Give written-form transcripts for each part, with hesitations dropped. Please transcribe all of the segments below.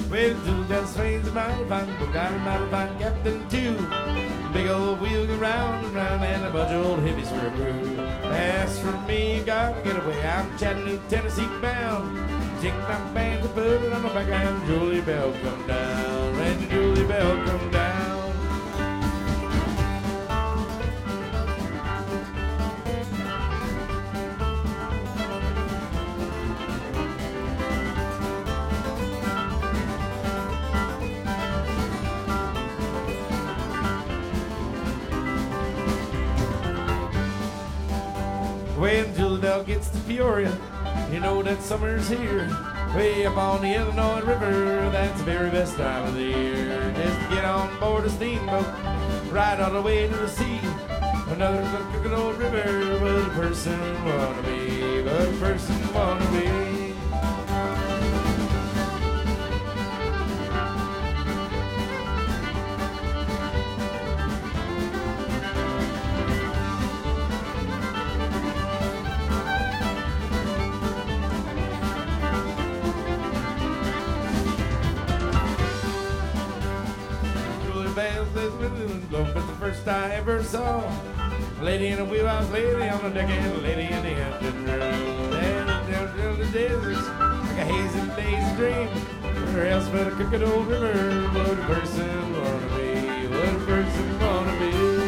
Well, Julie Bell swings a mighty fine, but got a mighty fine captain too. Big old wheel go round and round, and a bunch of old hippies for a crew. As for me, gotta get away. I'm Chattanooga, Tennessee bound. Take my band and put it on my back, and Julie Bell come down, and Julie Bell come down. When Julie Bell gets to Peoria, you know that summer's here. Way up on the Illinois River, that's the very best time of the year. Just to get on board a steamboat, ride all the way to the sea. Another good old river, what a person wanna be, what a person wanna be. But the first I ever saw a lady in a wheelhouse, lady on the deck, and a lady in the engine room. And down the deserts like a hazy day's dream. Where else but a crooked old river? What a person wanna be? What a person wanna be?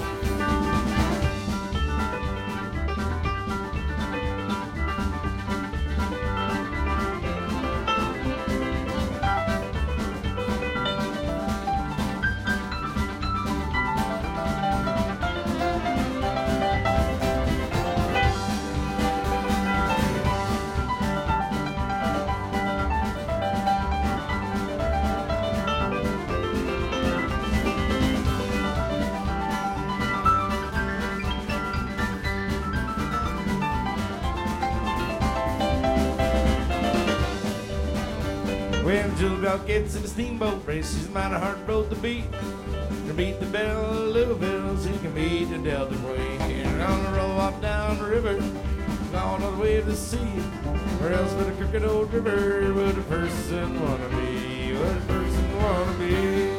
When Julie Bell gets in the steamboat race, she's a mighty hard road to beat. To beat the Belle of Louisville, she can beat the Delta Queen. And on the roll off down the river, gone all the way to the sea. Where else but a crooked old river would a person wanna be? Would a person wanna be?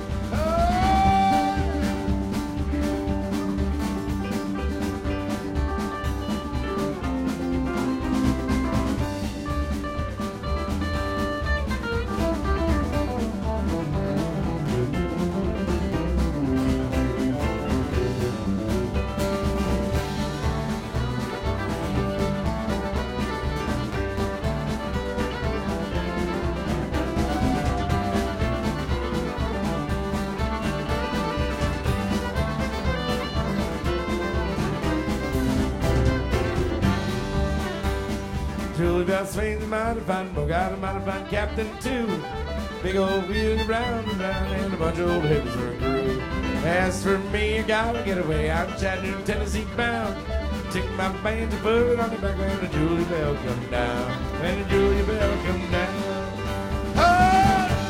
Julie Bell swings a mighty fine, but got a mighty fine captain too. Big old wheel round and round, and a bunch of old hippies for a crew. As for me, I gotta get away. I'm Chattanooga, Tennessee bound. Take my band and put it on the back when the Julie Bell come down. When the Julie Bell come down. Oh!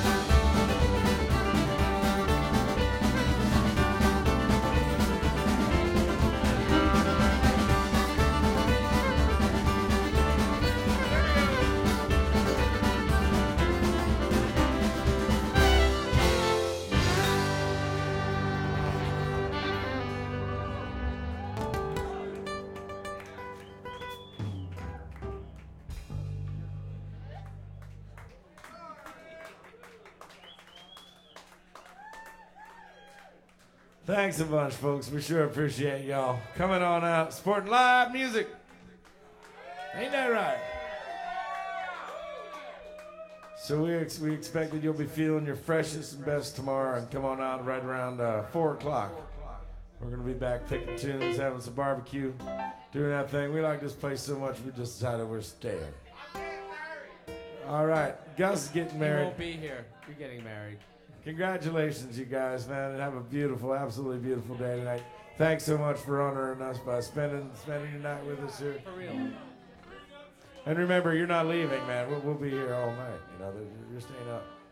Thanks a bunch, folks. We sure appreciate y'all coming on out, supporting live music. Ain't that right? So we expect that you'll be feeling your freshest and best tomorrow, and come on out right around 4 o'clock. We're going to be back picking tunes, having some barbecue, doing that thing. We like this place so much, we just decided we're staying. All right, Gus is getting married. You won't be here. You're getting married. Congratulations, you guys, man, and have a beautiful, absolutely beautiful day tonight. Thanks so much for honoring us by spending your night with us here. For real. And remember, you're not leaving, man. We'll be here all night. You know, you're staying up.